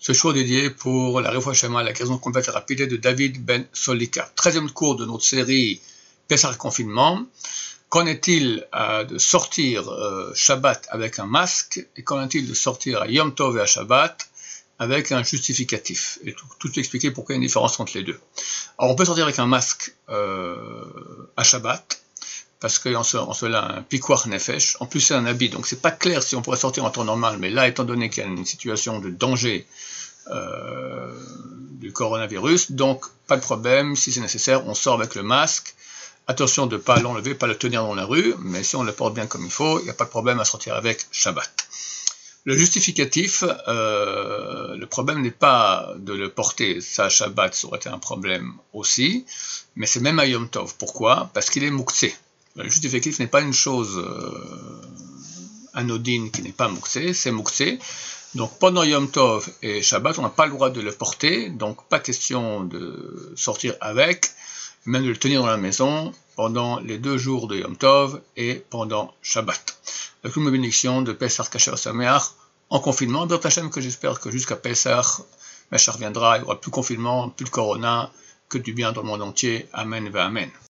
Ce show dédié pour la Refoua Shema, la guérison complète et rapide de David Ben Solika. 13e cours de notre série Pessah confinement. Qu'en est-il de sortir Shabbat avec un masque et qu'en est-il de sortir à Yom Tov et à Shabbat avec un justificatif? Et tout expliquer pourquoi il y a une différence entre les deux. Alors on peut sortir avec un masque à Shabbat, parce qu'en cela un pikuach nefesh, en plus c'est un habit, donc c'est pas clair si on pourrait sortir en temps normal, mais là étant donné qu'il y a une situation de danger du coronavirus, donc pas de problème, si c'est nécessaire, on sort avec le masque. Attention de ne pas l'enlever, pas le tenir dans la rue, mais si on le porte bien comme il faut, il n'y a pas de problème à sortir avec Shabbat. Le justificatif, le problème n'est pas de le porter, ça Shabbat, ça aurait été un problème aussi, mais c'est même à Yom Tov. Pourquoi? Parce qu'il est muktzé. Le justificatif n'est pas une chose anodine qui n'est pas muktzé, c'est muktzé. Donc pendant Yom Tov et Shabbat, on n'a pas le droit de le porter, donc pas question de sortir avec, même de le tenir dans la maison pendant les 2 jours de Yom Tov et pendant Shabbat. Avec une bénédiction de Pessah Kasher Sameach en confinement, B'ezrat Hashem, que j'espère que jusqu'à Pessah, Mashiach viendra, il n'y aura plus de confinement, plus de corona, que du bien dans le monde entier. Amen, Amen.